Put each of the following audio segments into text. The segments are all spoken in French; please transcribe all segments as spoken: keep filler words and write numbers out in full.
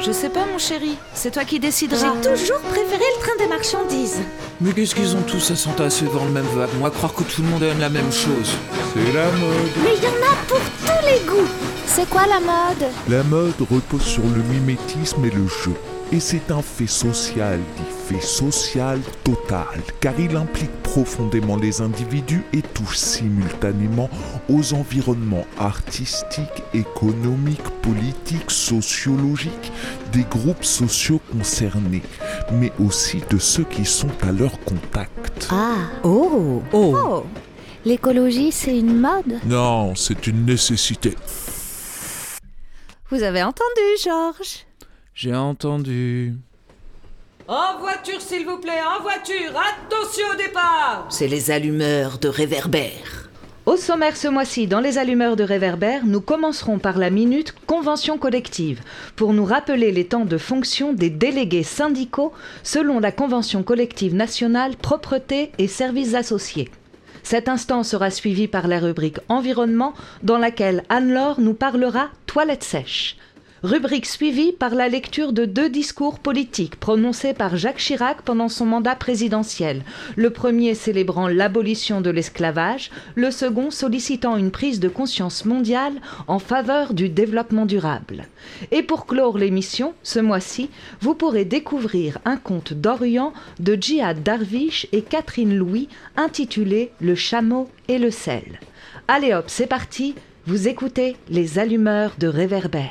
Je sais pas, mon chéri. C'est toi qui décideras. J'ai toujours préféré le train des marchandises. Mais qu'est-ce qu'ils ont tous à s'entasser dans le même wagon, à croire que tout le monde aime la même chose? C'est la mode. Mais il y en a pour tous les goûts. C'est quoi la mode? La mode repose sur le mimétisme et le jeu. Et c'est un fait social, dit fait social total, car il implique profondément les individus et touche simultanément aux environnements artistiques, économiques, politiques, sociologiques des groupes sociaux concernés, mais aussi de ceux qui sont à leur contact. Ah, oh, Oh. oh. L'écologie, c'est une mode? Non, c'est une nécessité. Vous avez entendu, Georges? J'ai entendu... En voiture, s'il vous plaît, en voiture. Attention au départ. C'est les allumeurs de réverbères. Au sommaire ce mois-ci, dans les allumeurs de réverbères, nous commencerons par la minute convention collective, pour nous rappeler les temps de fonction des délégués syndicaux selon la convention collective nationale propreté et services associés. Cet instant sera suivi par la rubrique environnement, dans laquelle Anne-Laure nous parlera toilettes sèches. Rubrique suivie par la lecture de deux discours politiques prononcés par Jacques Chirac pendant son mandat présidentiel. Le premier célébrant l'abolition de l'esclavage, le second sollicitant une prise de conscience mondiale en faveur du développement durable. Et pour clore l'émission, ce mois-ci, vous pourrez découvrir un conte d'Orient de Djihad Darwish et Catherine Louis intitulé « Le chameau et le sel ». Allez hop, c'est parti, vous écoutez les allumeurs de réverbères.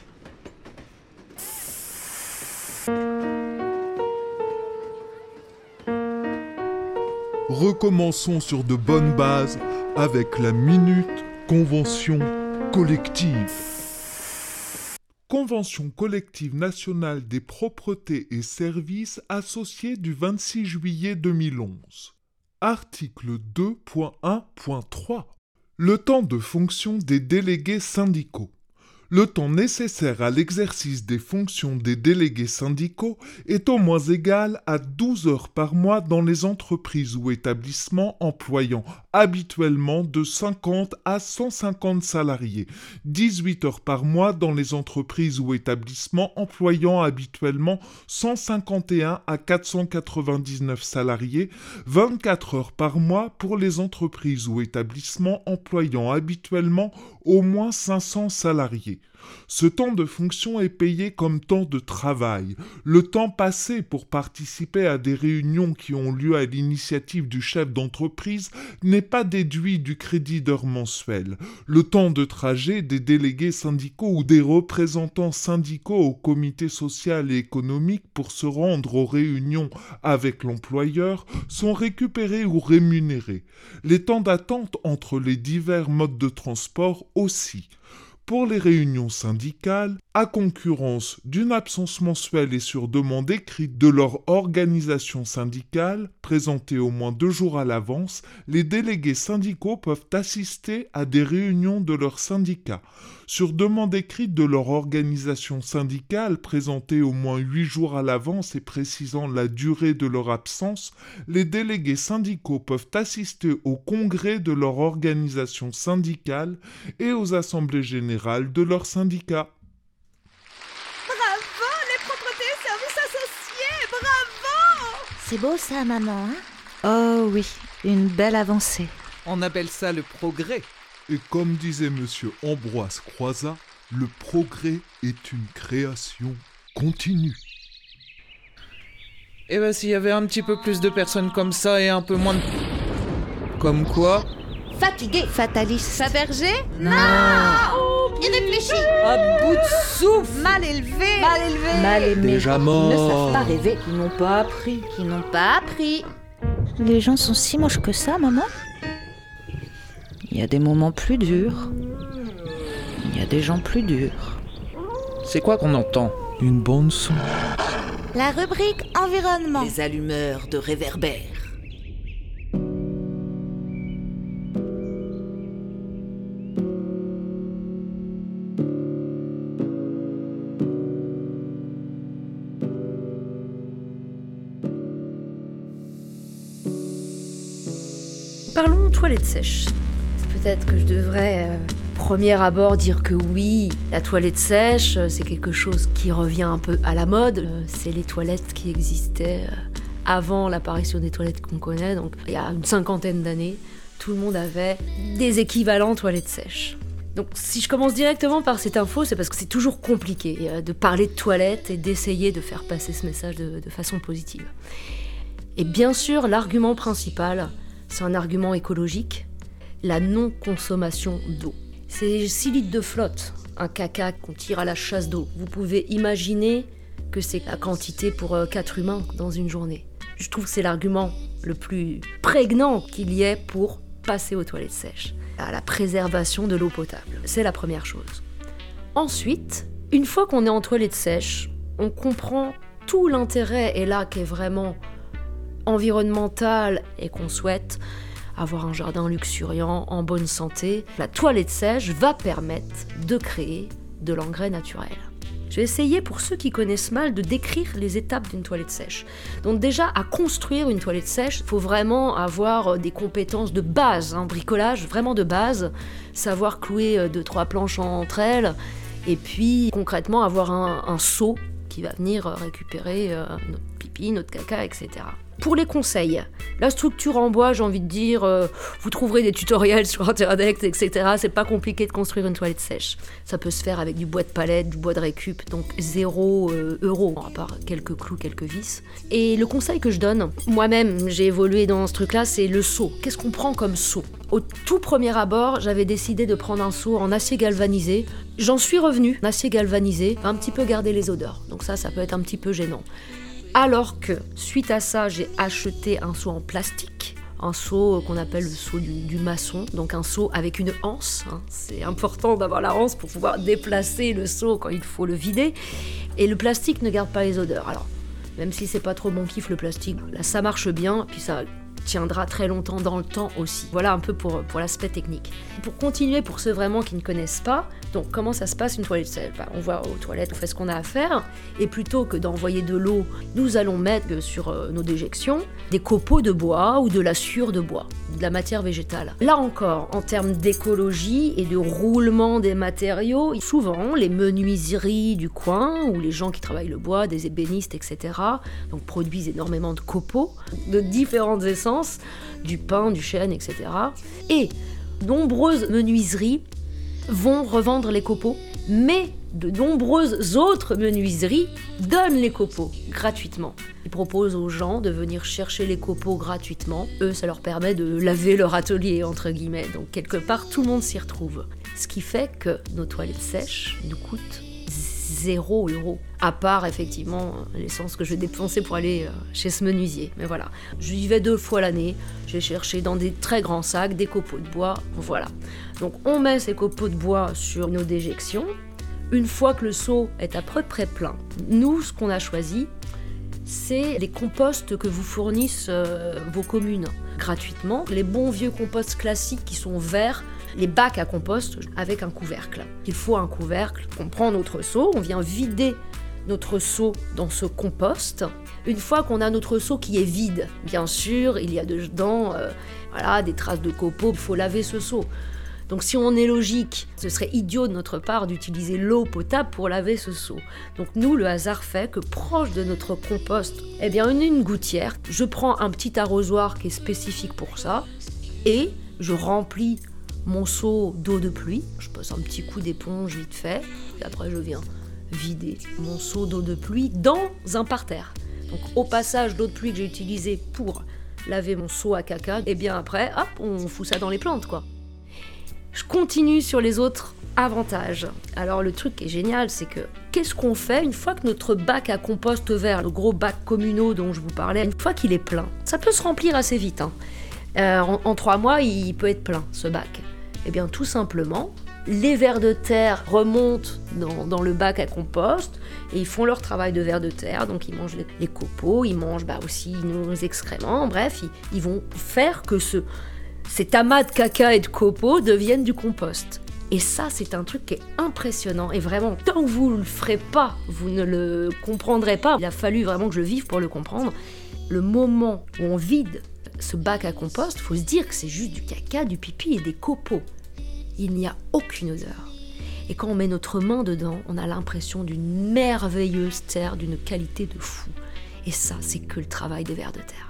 Recommençons sur de bonnes bases avec la minute convention collective. Convention collective nationale des propretés et services associés du vingt-six juillet deux mille onze. Article deux point un point trois. Le temps de fonction des délégués syndicaux. Le temps nécessaire à l'exercice des fonctions des délégués syndicaux est au moins égal à douze heures par mois dans les entreprises ou établissements employant habituellement de cinquante à cent cinquante salariés, dix-huit heures par mois dans les entreprises ou établissements employant habituellement cent cinquante et un à quatre cent quatre-vingt-dix-neuf salariés, vingt-quatre heures par mois pour les entreprises ou établissements employant habituellement au moins cinq cents salariés. Ce temps de fonction est payé comme temps de travail. Le temps passé pour participer à des réunions qui ont lieu à l'initiative du chef d'entreprise n'est pas déduit du crédit d'heure mensuel. Le temps de trajet des délégués syndicaux ou des représentants syndicaux au comité social et économique pour se rendre aux réunions avec l'employeur sont récupérés ou rémunérés. Les temps d'attente entre les divers modes de transport aussi. Pour les réunions syndicales, à concurrence d'une absence mensuelle et sur demande écrite de leur organisation syndicale, présentée au moins deux jours à l'avance, les délégués syndicaux peuvent assister à des réunions de leur syndicat. Sur demande écrite de leur organisation syndicale, présentée au moins huit jours à l'avance et précisant la durée de leur absence, les délégués syndicaux peuvent assister au congrès de leur organisation syndicale et aux assemblées générales de leur syndicat. Bravo, les propretés et services associés, bravo! C'est beau ça, maman, hein? Oh oui, une belle avancée. On appelle ça le progrès. Et comme disait monsieur Ambroise Croizat, le progrès est une création continue. Eh ben s'il y avait un petit peu plus de personnes comme ça et un peu moins de... Comme quoi? Fatigué. Fataliste. Fabergé? Non. Irréfléchi. À bout de souffle. Mal élevé. Mal élevé. Mal aimé. Déjà Ils ne mort. savent pas rêver, ils n'ont pas appris. Qui n'ont pas appris. Les gens sont si moches que ça, maman? Il y a des moments plus durs. Il y a des gens plus durs. C'est quoi qu'on entend? Une bande son. La rubrique environnement. Les allumeurs de réverbères. Parlons toilettes sèches. Peut-être que je devrais euh, premier abord dire que oui, la toilette sèche, c'est quelque chose qui revient un peu à la mode. C'est les toilettes qui existaient avant l'apparition des toilettes qu'on connaît, donc il y a une cinquantaine d'années, tout le monde avait des équivalents toilettes sèches. Donc si je commence directement par cette info, c'est parce que c'est toujours compliqué de parler de toilettes et d'essayer de faire passer ce message de, de façon positive. Et bien sûr, l'argument principal, c'est un argument écologique, la non-consommation d'eau. C'est six litres de flotte, un caca qu'on tire à la chasse d'eau. Vous pouvez imaginer que c'est la quantité pour quatre humains dans une journée. Je trouve que c'est l'argument le plus prégnant qu'il y ait pour passer aux toilettes sèches, à la préservation de l'eau potable. C'est la première chose. Ensuite, une fois qu'on est en toilettes sèches, on comprend tout l'intérêt, et là qui est vraiment environnemental et qu'on souhaite avoir un jardin luxuriant, en bonne santé. La toilette sèche va permettre de créer de l'engrais naturel. Je vais essayer, pour ceux qui connaissent mal, de décrire les étapes d'une toilette sèche. Donc déjà, à construire une toilette sèche, il faut vraiment avoir des compétences de base, un bricolage vraiment de base, savoir clouer deux, trois planches entre elles, et puis concrètement avoir un, un seau qui va venir récupérer euh, notre pipi, notre caca, et cetera. Pour les conseils, la structure en bois, j'ai envie de dire, euh, vous trouverez des tutoriels sur internet, et cetera. C'est pas compliqué de construire une toilette sèche. Ça peut se faire avec du bois de palette, du bois de récup, donc zéro euh, euro, à part quelques clous, quelques vis. Et le conseil que je donne, moi-même, j'ai évolué dans ce truc-là, c'est le seau. Qu'est-ce qu'on prend comme seau ? Au tout premier abord, j'avais décidé de prendre un seau en acier galvanisé. J'en suis revenue, acier galvanisé, un petit peu garder les odeurs. Donc ça, ça peut être un petit peu gênant. Alors que, suite à ça, j'ai acheté un seau en plastique, un seau qu'on appelle le seau du, du maçon, donc un seau avec une anse. Hein. C'est important d'avoir la anse pour pouvoir déplacer le seau quand il faut le vider. Et le plastique ne garde pas les odeurs. Alors, même si c'est pas trop mon kiff le plastique, là ça marche bien, puis ça tiendra très longtemps dans le temps aussi. Voilà un peu pour, pour l'aspect technique. Pour continuer, pour ceux vraiment qui ne connaissent pas, donc comment ça se passe une toilette sèche ? Bah, on va aux toilettes, on fait ce qu'on a à faire, et plutôt que d'envoyer de l'eau, nous allons mettre sur euh, nos déjections des copeaux de bois ou de la sciure de bois, de la matière végétale. Là encore, en termes d'écologie et de roulement des matériaux, souvent les menuiseries du coin ou les gens qui travaillent le bois, des ébénistes, et cetera, donc produisent énormément de copeaux de différentes essences, du pin, du chêne, et cetera. Et nombreuses menuiseries vont revendre les copeaux, mais de nombreuses autres menuiseries donnent les copeaux gratuitement. Ils proposent aux gens de venir chercher les copeaux gratuitement. Eux, ça leur permet de laver leur atelier, entre guillemets. Donc quelque part, tout le monde s'y retrouve. Ce qui fait que nos toilettes sèches nous coûtent zéro euro. À part, effectivement, l'essence que je vais dépenser pour aller chez ce menuisier. Mais voilà, j'y vais deux fois l'année. J'ai cherché dans des très grands sacs des copeaux de bois. Voilà. Donc on met ces copeaux de bois sur nos déjections. Une fois que le seau est à peu près plein, nous, ce qu'on a choisi, c'est les composts que vous fournissent euh, vos communes gratuitement. Les bons vieux composts classiques qui sont verts, les bacs à compost avec un couvercle. Il faut un couvercle. On prend notre seau, on vient vider notre seau dans ce compost. Une fois qu'on a notre seau qui est vide, bien sûr, il y a dedans euh, voilà, des traces de copeaux, il faut laver ce seau. Donc si on est logique, ce serait idiot de notre part d'utiliser l'eau potable pour laver ce seau. Donc nous, le hasard fait que proche de notre compost, eh bien une, une gouttière, je prends un petit arrosoir qui est spécifique pour ça et je remplis mon seau d'eau de pluie. Je passe un petit coup d'éponge vite fait. Et après je viens vider mon seau d'eau de pluie dans un parterre. Donc au passage d'eau de pluie que j'ai utilisé pour laver mon seau à caca, et bien après, hop, on fout ça dans les plantes quoi. Je continue sur les autres avantages. Alors le truc qui est génial, c'est que qu'est-ce qu'on fait une fois que notre bac à compost vert, le gros bac communaux dont je vous parlais, une fois qu'il est plein, ça peut se remplir assez vite. Hein. Euh, en, en trois mois, il peut être plein, ce bac. Eh bien tout simplement, les vers de terre remontent dans, dans le bac à compost et ils font leur travail de vers de terre, donc ils mangent les, les copeaux, ils mangent bah, aussi nos excréments, bref, ils, ils vont faire que ce... cet amas de caca et de copeaux deviennent du compost. Et ça, c'est un truc qui est impressionnant. Et vraiment, tant que vous ne le ferez pas, vous ne le comprendrez pas. Il a fallu vraiment que je le vive pour le comprendre. Le moment où on vide ce bac à compost, il faut se dire que c'est juste du caca, du pipi et des copeaux. il n'y a aucune odeur. Et quand on met notre main dedans, on a l'impression d'une merveilleuse terre d'une qualité de fou. Et ça, c'est que le travail des vers de terre.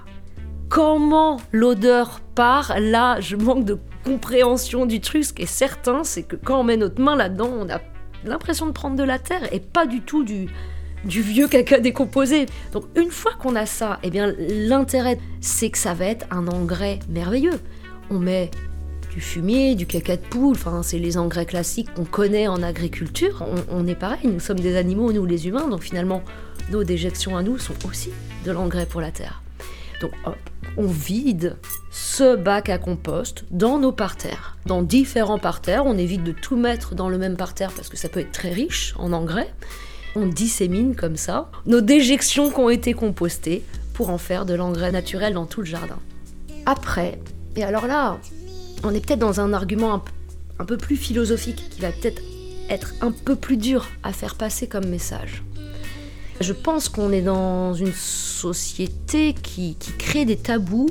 Comment l'odeur part, là, je manque de compréhension du truc. Ce qui est certain, c'est que quand on met notre main là-dedans, on a l'impression de prendre de la terre et pas du tout du, du vieux caca décomposé. Donc une fois qu'on a ça, eh bien l'intérêt, c'est que ça va être un engrais merveilleux. On met du fumier, du caca de poule, enfin c'est les engrais classiques qu'on connaît en agriculture. On, on est pareil, nous sommes des animaux, nous les humains, donc finalement nos déjections à nous sont aussi de l'engrais pour la terre. Donc hop, on vide ce bac à compost dans nos parterres, dans différents parterres. On évite de tout mettre dans le même parterre parce que ça peut être très riche en engrais. On dissémine comme ça nos déjections qui ont été compostées pour en faire de l'engrais naturel dans tout le jardin. Après, et alors là, on est peut-être dans un argument un, un peu plus philosophique qui va peut-être être un peu plus dur à faire passer comme message. Je pense qu'on est dans une société qui, qui crée des tabous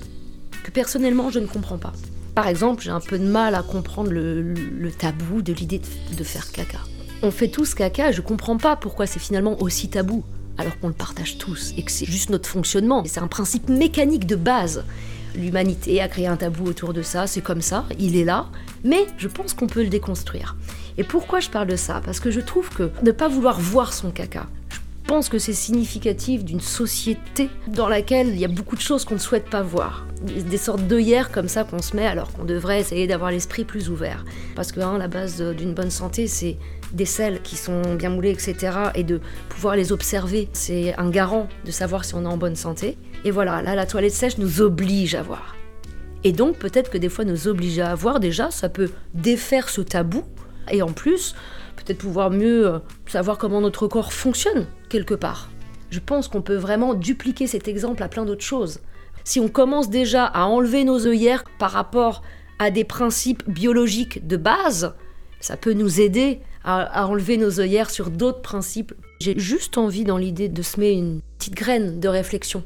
que personnellement je ne comprends pas. Par exemple, j'ai un peu de mal à comprendre le, le, le tabou de l'idée de, de faire caca. On fait tous caca et je comprends pas pourquoi c'est finalement aussi tabou, alors qu'on le partage tous et que c'est juste notre fonctionnement. C'est un principe mécanique de base. L'humanité a créé un tabou autour de ça, c'est comme ça, il est là, mais je pense qu'on peut le déconstruire. Et pourquoi je parle de ça ? Parce que je trouve que ne pas vouloir voir son caca, je pense que c'est significatif d'une société dans laquelle il y a beaucoup de choses qu'on ne souhaite pas voir. Des sortes d'œillères comme ça qu'on se met alors qu'on devrait essayer d'avoir l'esprit plus ouvert. Parce que hein, la base d'une bonne santé, c'est des selles qui sont bien moulées, et cetera. Et de pouvoir les observer, c'est un garant de savoir si on est en bonne santé. Et voilà, là, la toilette sèche nous oblige à voir. Et donc, peut-être que des fois, nous obliger à voir, déjà, ça peut défaire ce tabou. Et en plus, peut-être pouvoir mieux savoir comment notre corps fonctionne, quelque part. Je pense qu'on peut vraiment dupliquer cet exemple à plein d'autres choses. Si on commence déjà à enlever nos œillères par rapport à des principes biologiques de base, ça peut nous aider à, à enlever nos œillères sur d'autres principes. J'ai juste envie, dans l'idée, de semer une petite graine de réflexion.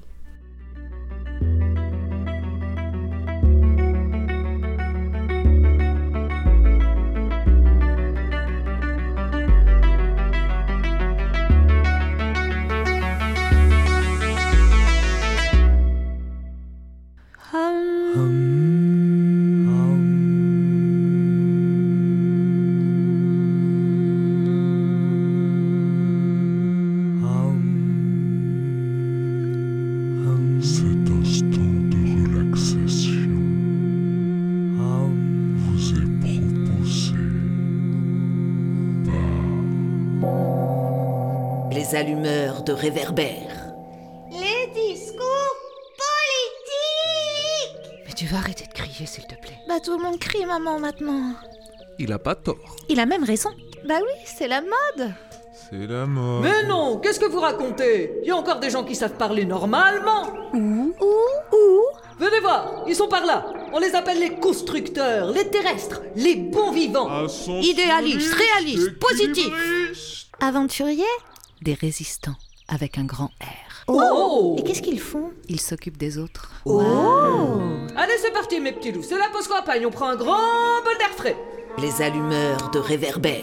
Les allumeurs de réverbères. Les discours politiques. Mais tu vas arrêter de crier, s'il te plaît. Bah tout le monde crie, maman, maintenant. Il a pas tort. Il a même raison. Bah oui, c'est la mode. C'est la mode. Mais non, qu'est-ce que vous racontez ? Il y a encore des gens qui savent parler normalement. Où Où Où Venez voir, ils sont par là. On les appelle les constructeurs, les terrestres, les bons vivants. Idéaliste, réaliste, positif. Aventurier. Des résistants, avec un grand R. Oh, Et qu'est-ce qu'ils font? Ils s'occupent des autres. Oh. Allez, c'est parti, mes petits loups. C'est la pause campagne. On prend un grand bol d'air frais. Les allumeurs de réverbères.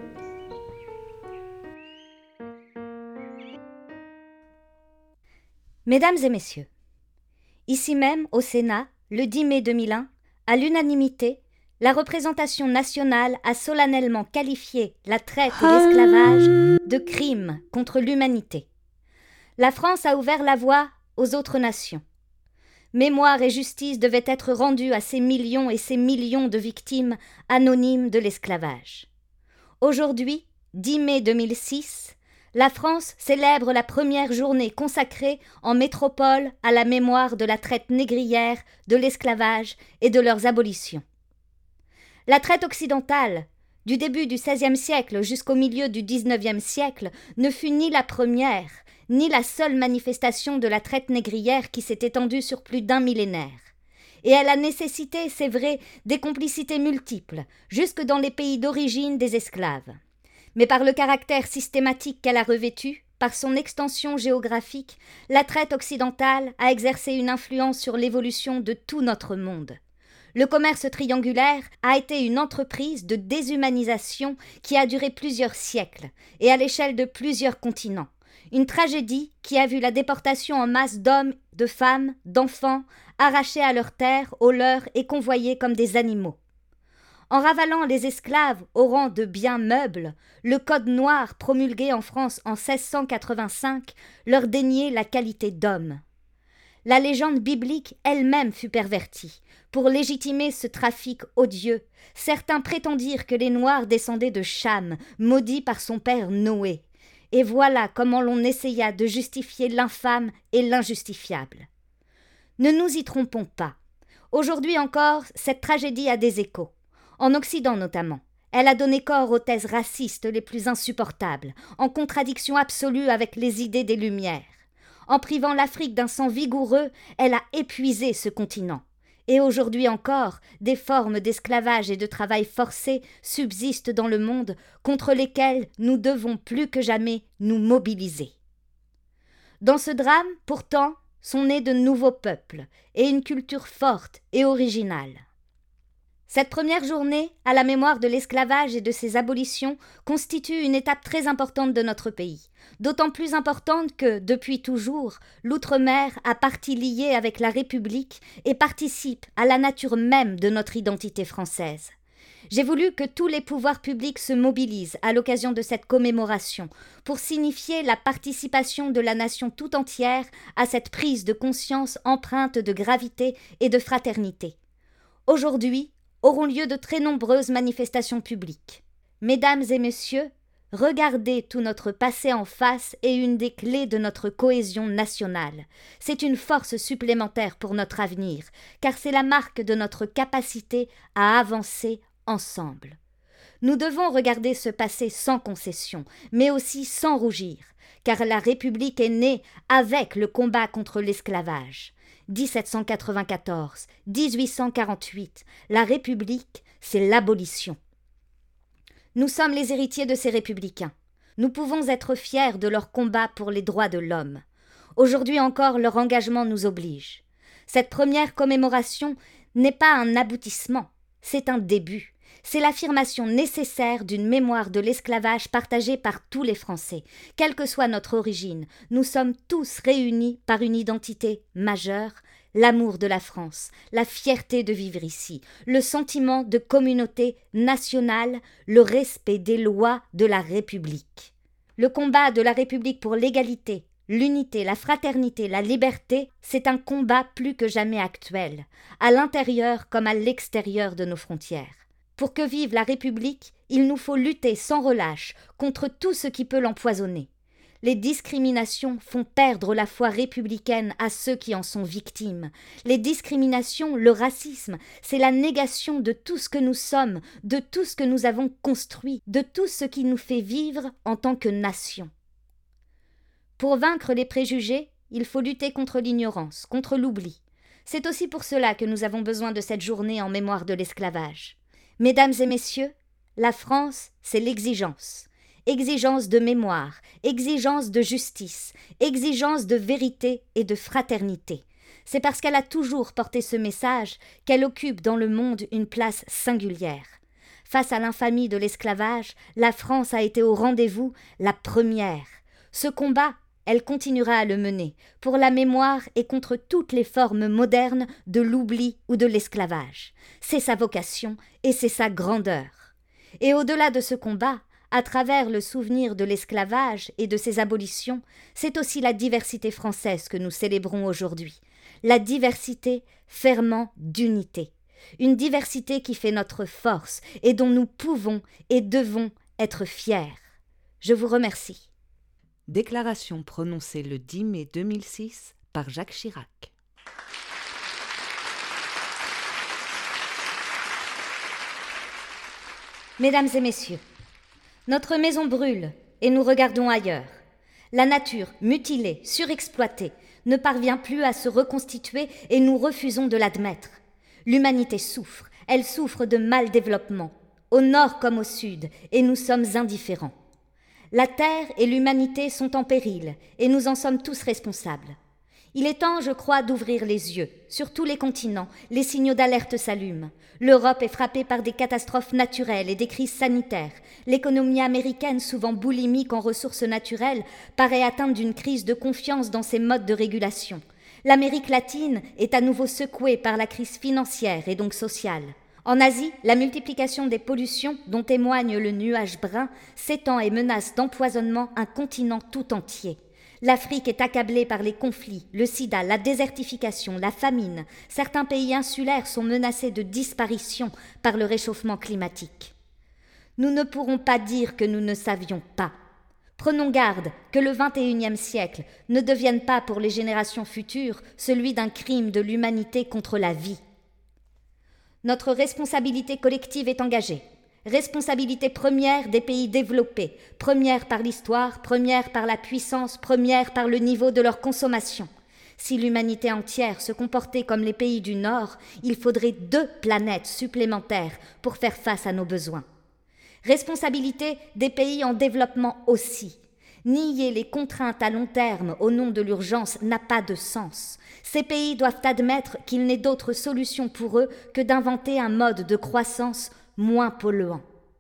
Mesdames et messieurs, ici même au Sénat, le dix mai deux mille un, à l'unanimité, la représentation nationale a solennellement qualifié la traite et l'esclavage de crimes contre l'humanité. La France a ouvert la voie aux autres nations. Mémoire et justice devaient être rendues à ces millions et ces millions de victimes anonymes de l'esclavage. Aujourd'hui, dix mai deux mille six, la France célèbre la première journée consacrée en métropole à la mémoire de la traite négrière, de l'esclavage et de leurs abolitions. La traite occidentale, du début du seizième siècle jusqu'au milieu du dix-neuvième siècle, ne fut ni la première, ni la seule manifestation de la traite négrière qui s'est étendue sur plus d'un millénaire. Et elle a nécessité, c'est vrai, des complicités multiples, jusque dans les pays d'origine des esclaves. Mais par le caractère systématique qu'elle a revêtu, par son extension géographique, la traite occidentale a exercé une influence sur l'évolution de tout notre monde. Le commerce triangulaire a été une entreprise de déshumanisation qui a duré plusieurs siècles et à l'échelle de plusieurs continents. Une tragédie qui a vu la déportation en masse d'hommes, de femmes, d'enfants, arrachés à leurs terres, aux leurs et convoyés comme des animaux. En ravalant les esclaves au rang de biens meubles, le Code noir promulgué en France en seize cent quatre-vingt-cinq leur déniait la qualité d'homme. La légende biblique elle-même fut pervertie. Pour légitimer ce trafic odieux, certains prétendirent que les Noirs descendaient de Cham, maudit par son père Noé. Et voilà comment l'on essaya de justifier l'infâme et l'injustifiable. Ne nous y trompons pas. Aujourd'hui encore, cette tragédie a des échos. En Occident notamment, elle a donné corps aux thèses racistes les plus insupportables, en contradiction absolue avec les idées des Lumières. En privant l'Afrique d'un sang vigoureux, elle a épuisé ce continent. Et aujourd'hui encore, des formes d'esclavage et de travail forcé subsistent dans le monde contre lesquelles nous devons plus que jamais nous mobiliser. Dans ce drame, pourtant, sont nés de nouveaux peuples et une culture forte et originale. Cette première journée, à la mémoire de l'esclavage et de ses abolitions, constitue une étape très importante de notre pays. D'autant plus importante que, depuis toujours, l'outre-mer a partie liée avec la République et participe à la nature même de notre identité française. J'ai voulu que tous les pouvoirs publics se mobilisent à l'occasion de cette commémoration pour signifier la participation de la nation tout entière à cette prise de conscience empreinte de gravité et de fraternité. Aujourd'hui, auront lieu de très nombreuses manifestations publiques. Mesdames et messieurs, regarder tout notre passé en face est une des clés de notre cohésion nationale. C'est une force supplémentaire pour notre avenir, car c'est la marque de notre capacité à avancer ensemble. Nous devons regarder ce passé sans concession, mais aussi sans rougir, car la République est née avec le combat contre l'esclavage. dix-sept cent quatre-vingt-quatorze, dix-huit cent quarante-huit, la République, c'est l'abolition. Nous sommes les héritiers de ces républicains. Nous pouvons être fiers de leur combat pour les droits de l'homme. Aujourd'hui encore, leur engagement nous oblige. Cette première commémoration n'est pas un aboutissement, c'est un début. C'est l'affirmation nécessaire d'une mémoire de l'esclavage partagée par tous les Français. Quelle que soit notre origine, nous sommes tous réunis par une identité majeure, l'amour de la France, la fierté de vivre ici, le sentiment de communauté nationale, le respect des lois de la République. Le combat de la République pour l'égalité, l'unité, la fraternité, la liberté, c'est un combat plus que jamais actuel, à l'intérieur comme à l'extérieur de nos frontières. Pour que vive la République, il nous faut lutter sans relâche contre tout ce qui peut l'empoisonner. Les discriminations font perdre la foi républicaine à ceux qui en sont victimes. Les discriminations, le racisme, c'est la négation de tout ce que nous sommes, de tout ce que nous avons construit, de tout ce qui nous fait vivre en tant que nation. Pour vaincre les préjugés, il faut lutter contre l'ignorance, contre l'oubli. C'est aussi pour cela que nous avons besoin de cette journée en mémoire de l'esclavage. Mesdames et messieurs, la France, c'est l'exigence. Exigence de mémoire, exigence de justice, exigence de vérité et de fraternité. C'est parce qu'elle a toujours porté ce message qu'elle occupe dans le monde une place singulière. Face à l'infamie de l'esclavage, la France a été au rendez-vous, la première. Ce combat, elle continuera à le mener, pour la mémoire et contre toutes les formes modernes de l'oubli ou de l'esclavage. C'est sa vocation et c'est sa grandeur. Et au-delà de ce combat, à travers le souvenir de l'esclavage et de ses abolitions, c'est aussi la diversité française que nous célébrons aujourd'hui. La diversité ferment d'unité. Une diversité qui fait notre force et dont nous pouvons et devons être fiers. Je vous remercie. Déclaration prononcée le dix mai deux mille six par Jacques Chirac. Mesdames et messieurs, notre maison brûle et nous regardons ailleurs. La nature, mutilée, surexploitée, ne parvient plus à se reconstituer et nous refusons de l'admettre. L'humanité souffre, elle souffre de mal-développement, au nord comme au sud, et nous sommes indifférents. La Terre et l'humanité sont en péril, et nous en sommes tous responsables. Il est temps, je crois, d'ouvrir les yeux. Sur tous les continents, les signaux d'alerte s'allument. L'Europe est frappée par des catastrophes naturelles et des crises sanitaires. L'économie américaine, souvent boulimique en ressources naturelles, paraît atteinte d'une crise de confiance dans ses modes de régulation. L'Amérique latine est à nouveau secouée par la crise financière et donc sociale. En Asie, la multiplication des pollutions, dont témoigne le nuage brun, s'étend et menace d'empoisonnement un continent tout entier. L'Afrique est accablée par les conflits, le sida, la désertification, la famine. Certains pays insulaires sont menacés de disparition par le réchauffement climatique. Nous ne pourrons pas dire que nous ne savions pas. Prenons garde que le vingt et unième siècle ne devienne pas pour les générations futures celui d'un crime de l'humanité contre la vie. Notre responsabilité collective est engagée. Responsabilité première des pays développés, première par l'histoire, première par la puissance, première par le niveau de leur consommation. Si l'humanité entière se comportait comme les pays du Nord, il faudrait deux planètes supplémentaires pour faire face à nos besoins. Responsabilité des pays en développement aussi. Nier les contraintes à long terme au nom de l'urgence n'a pas de sens. Ces pays doivent admettre qu'il n'est d'autre solution pour eux que d'inventer un mode de croissance moins polluant.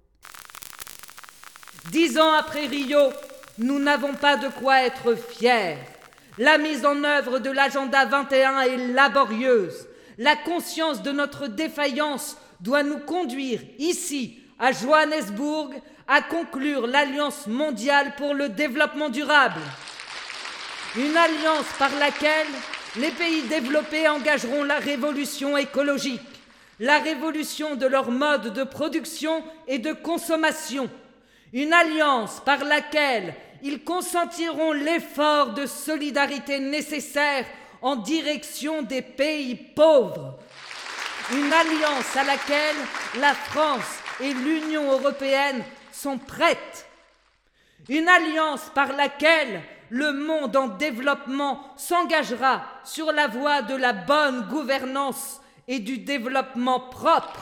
Dix ans après Rio, nous n'avons pas de quoi être fiers. La mise en œuvre de l'agenda vingt et un est laborieuse. La conscience de notre défaillance doit nous conduire ici, à Johannesburg, à conclure l'Alliance mondiale pour le développement durable. Une alliance par laquelle les pays développés engageront la révolution écologique, la révolution de leur mode de production et de consommation. Une alliance par laquelle ils consentiront l'effort de solidarité nécessaire en direction des pays pauvres. Une alliance à laquelle la France et l'Union européenne sont prêtes. Une alliance par laquelle le monde en développement s'engagera sur la voie de la bonne gouvernance et du développement propre.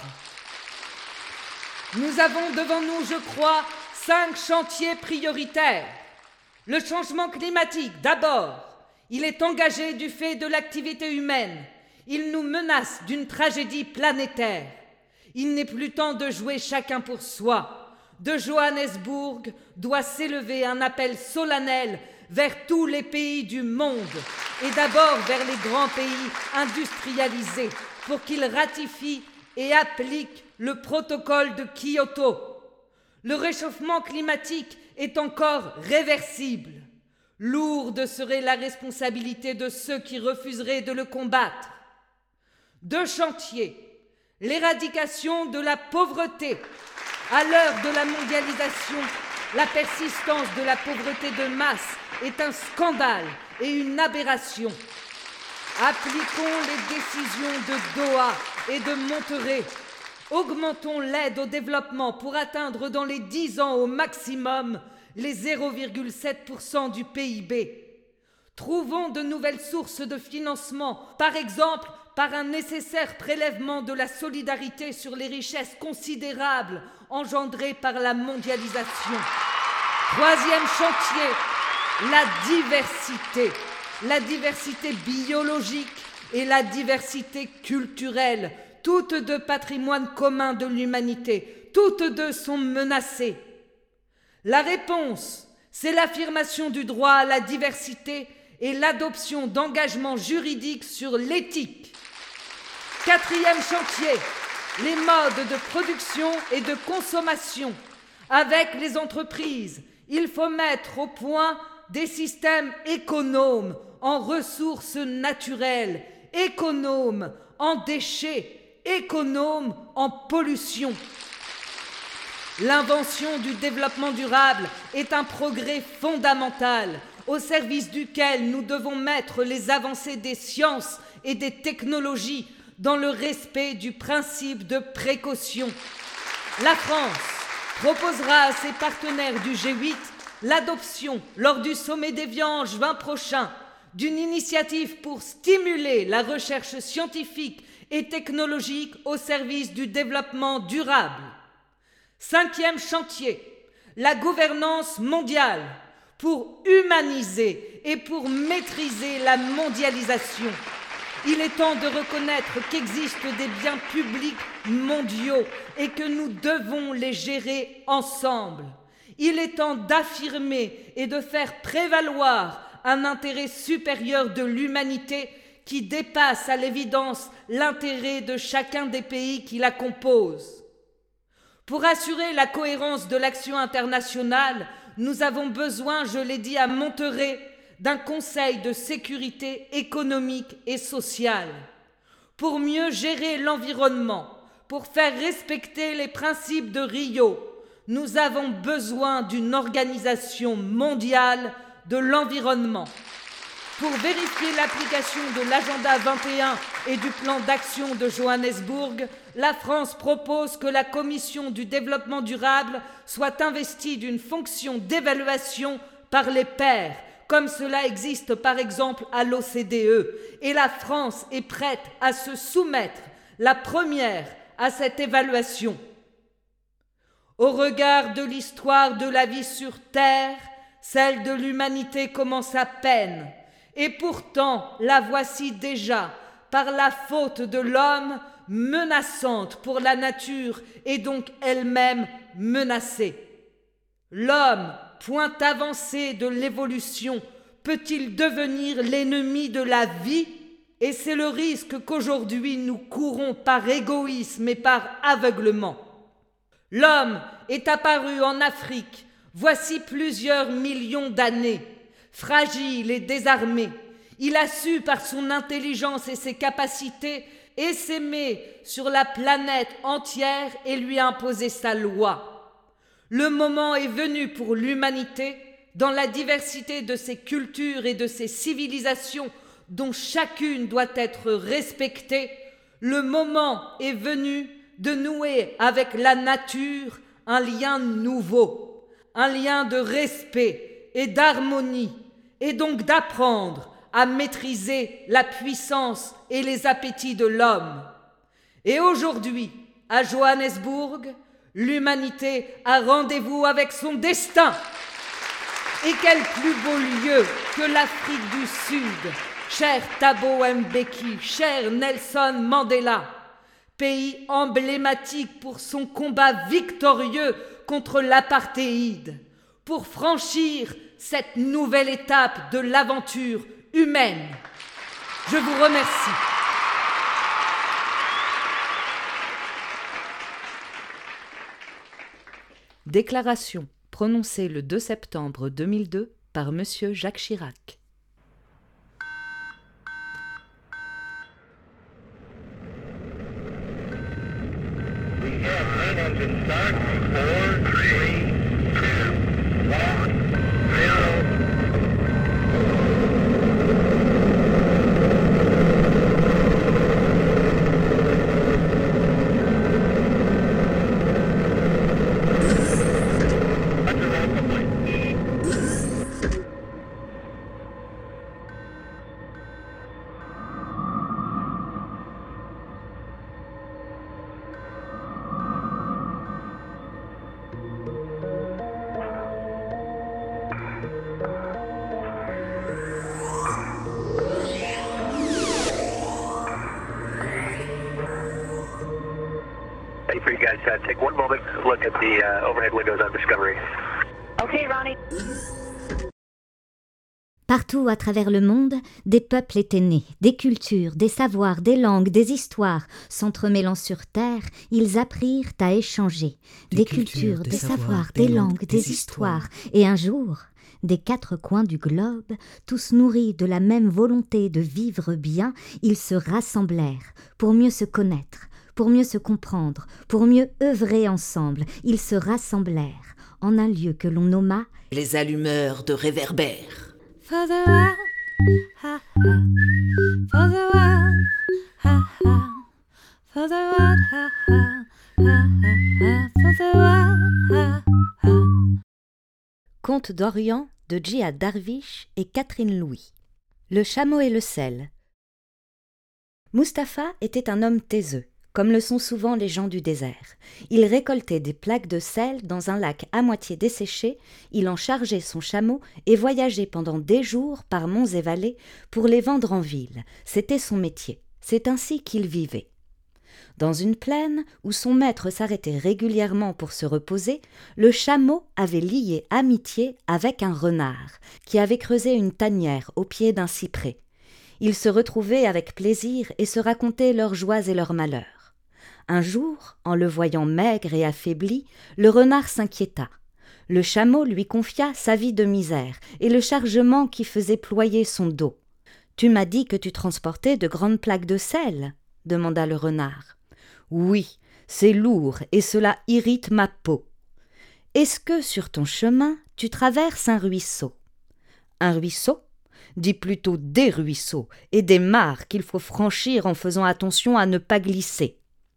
Nous avons devant nous, je crois, cinq chantiers prioritaires. Le changement climatique, d'abord. Il est engagé du fait de l'activité humaine. Il nous menace d'une tragédie planétaire. Il n'est plus temps de jouer chacun pour soi. De Johannesburg doit s'élever un appel solennel vers tous les pays du monde, et d'abord vers les grands pays industrialisés, pour qu'ils ratifient et appliquent le protocole de Kyoto. Le réchauffement climatique est encore réversible. Lourde serait la responsabilité de ceux qui refuseraient de le combattre. Deux chantiers. L'éradication de la pauvreté. À l'heure de la mondialisation, la persistance de la pauvreté de masse est un scandale et une aberration. Appliquons les décisions de Doha et de Monterrey. Augmentons l'aide au développement pour atteindre dans les dix ans au maximum les zéro virgule sept pour cent du P I B. Trouvons de nouvelles sources de financement, par exemple par un nécessaire prélèvement de la solidarité sur les richesses considérables engendrées par la mondialisation. Troisième chantier, la diversité. La diversité biologique et la diversité culturelle, toutes deux patrimoines communs de l'humanité, toutes deux sont menacées. La réponse, c'est l'affirmation du droit à la diversité et l'adoption d'engagements juridiques sur l'éthique. Quatrième chantier, les modes de production et de consommation. Avec les entreprises, il faut mettre au point des systèmes économes en ressources naturelles, économes en déchets, économes en pollution. L'invention du développement durable est un progrès fondamental au service duquel nous devons mettre les avancées des sciences et des technologies dans le respect du principe de précaution. La France proposera à ses partenaires du G huit l'adoption, lors du sommet d'Évian en juin prochain, d'une initiative pour stimuler la recherche scientifique et technologique au service du développement durable. Cinquième chantier, la gouvernance mondiale. pour humaniser et pour maîtriser la mondialisation. Il est temps de reconnaître qu'existent des biens publics mondiaux et que nous devons les gérer ensemble. Il est temps d'affirmer et de faire prévaloir un intérêt supérieur de l'humanité qui dépasse à l'évidence l'intérêt de chacun des pays qui la composent. Pour assurer la cohérence de l'action internationale, nous avons besoin, je l'ai dit à Monterrey, d'un Conseil de sécurité économique et sociale. Pour mieux gérer l'environnement, pour faire respecter les principes de Rio, nous avons besoin d'une organisation mondiale de l'environnement. Pour vérifier l'application de l'agenda vingt et un et du plan d'action de Johannesburg, la France propose que la Commission du développement durable soit investie d'une fonction d'évaluation par les pairs, comme cela existe par exemple à l'O C D E, et la France est prête à se soumettre, la première, à cette évaluation. Au regard de l'histoire de la vie sur Terre, celle de l'humanité commence à peine, et pourtant la voici déjà, par la faute de l'homme, menaçante pour la nature et donc elle-même menacée. L'homme, point avancé de l'évolution, peut-il devenir l'ennemi de la vie? Et c'est le risque qu'aujourd'hui nous courons par égoïsme et par aveuglement. L'homme est apparu en Afrique, voici plusieurs millions d'années, fragile et désarmé. Il a su par son intelligence et ses capacités essaimer sur la planète entière et lui imposer sa loi. Le moment est venu pour l'humanité, dans la diversité de ses cultures et de ses civilisations dont chacune doit être respectée, le moment est venu de nouer avec la nature un lien nouveau, un lien de respect et d'harmonie, et donc d'apprendre à maîtriser la puissance et les appétits de l'homme. Et aujourd'hui, à Johannesburg, l'humanité a rendez-vous avec son destin. Et quel plus beau lieu que l'Afrique du Sud, cher Thabo Mbeki, cher Nelson Mandela, pays emblématique pour son combat victorieux contre l'apartheid, pour franchir cette nouvelle étape de l'aventure humaine. Je vous remercie. Déclaration prononcée le deux septembre deux mille deux par Monsieur Jacques Chirac. We have main engine start. Four, three, two, one, zero. For you guys, uh, take one moment, look at the uh, overhead windows on Discovery. Okay, Ronnie. Partout à travers le monde, des peuples étaient nés, des cultures, des savoirs, des langues, des histoires. S'entremêlant sur Terre, ils apprirent à échanger. Des, des cultures, des, des savoirs, des langues, des histoires. Et un jour, des quatre coins du globe, tous nourris de la même volonté de vivre bien, ils se rassemblèrent pour mieux se connaître, pour mieux se comprendre, pour mieux œuvrer ensemble. Ils se rassemblèrent en un lieu que l'on nomma les allumeurs de réverbères. For the world, ha ha. For the world, ha ha. For the world, ha ha. Ha ha. For the world, ha ha. Conte d'Orient de Djihad Darwish et Catherine Louis. Le chameau et le sel. Mustapha était un homme taiseux, comme le sont souvent les gens du désert. Il récoltait des plaques de sel dans un lac à moitié desséché, il en chargeait son chameau et voyageait pendant des jours par monts et vallées pour les vendre en ville. C'était son métier. C'est ainsi qu'il vivait. Dans une plaine où son maître s'arrêtait régulièrement pour se reposer, le chameau avait lié amitié avec un renard qui avait creusé une tanière au pied d'un cyprès. Ils se retrouvaient avec plaisir et se racontaient leurs joies et leurs malheurs. Un jour, en le voyant maigre et affaibli, le renard s'inquiéta. Le chameau lui confia sa vie de misère et le chargement qui faisait ployer son dos. « Tu m'as dit que tu transportais de grandes plaques de sel ?» demanda le renard. « Oui, c'est lourd et cela irrite ma peau. Est-ce que sur ton chemin, tu traverses un ruisseau ?»« Un ruisseau ? Dis plutôt des ruisseaux et des mares qu'il faut franchir en faisant attention à ne pas glisser. »«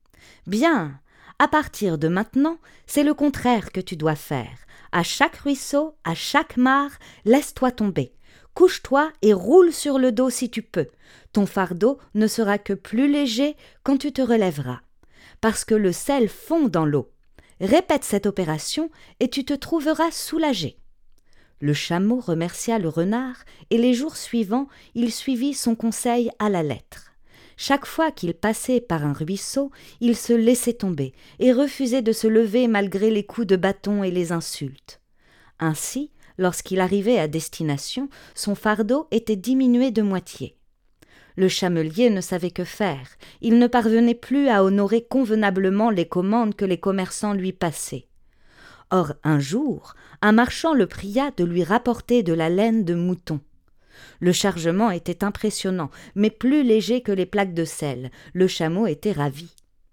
Bien, à partir de maintenant, c'est le contraire que tu dois faire. À chaque ruisseau, à chaque mare, laisse-toi tomber. Couche-toi et roule sur le dos si tu peux. Ton fardeau ne sera que plus léger quand tu te relèveras. Parce que le sel fond dans l'eau. Répète cette opération et tu te trouveras soulagé. » Le chameau remercia le renard et les jours suivants, il suivit son conseil à la lettre. Chaque fois qu'il passait par un ruisseau, il se laissait tomber et refusait de se lever malgré les coups de bâton et les insultes. Ainsi, lorsqu'il arrivait à destination, son fardeau était diminué de moitié. Le chamelier ne savait que faire, il ne parvenait plus à honorer convenablement les commandes que les commerçants lui passaient. Or, un jour, un marchand le pria de lui rapporter de la laine de mouton. Le chargement était impressionnant, mais plus léger que les plaques de sel. Le chameau était ravi.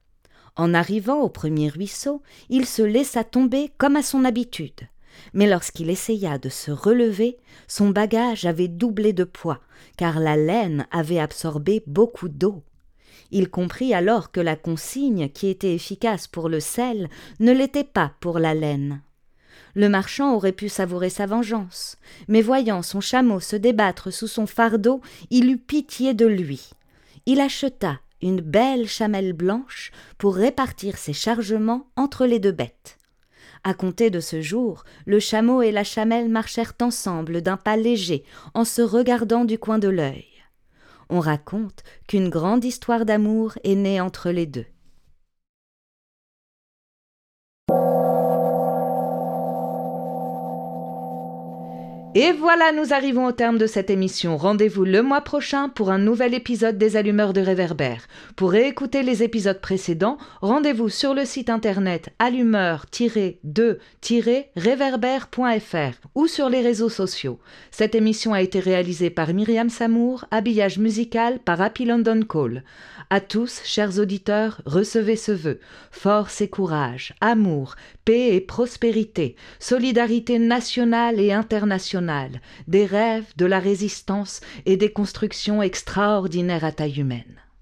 En arrivant au premier ruisseau, il se laissa tomber comme à son habitude. Mais lorsqu'il essaya de se relever, son bagage avait doublé de poids, car la laine avait absorbé beaucoup d'eau. Il comprit alors que la consigne, qui était efficace pour le sel, ne l'était pas pour la laine. Le marchand aurait pu savourer sa vengeance, mais voyant son chameau se débattre sous son fardeau, il eut pitié de lui. Il acheta une belle chamelle blanche pour répartir ses chargements entre les deux bêtes. À compter de ce jour, le chameau et la chamelle marchèrent ensemble d'un pas léger, en se regardant du coin de l'œil. On raconte qu'une grande histoire d'amour est née entre les deux. Et voilà, nous arrivons au terme de cette émission. Rendez-vous le mois prochain pour un nouvel épisode des Allumeurs de Réverbères. Pour réécouter les épisodes précédents, rendez-vous sur le site internet allumeur tiret de tiret réverbère point f r ou sur les réseaux sociaux. Cette émission a été réalisée par Myriam Samour, habillage musical par Happy London Call. À tous, chers auditeurs, recevez ce vœu. Force et courage, amour, paix et prospérité, solidarité nationale et internationale, des rêves, de la résistance et des constructions extraordinaires à taille humaine.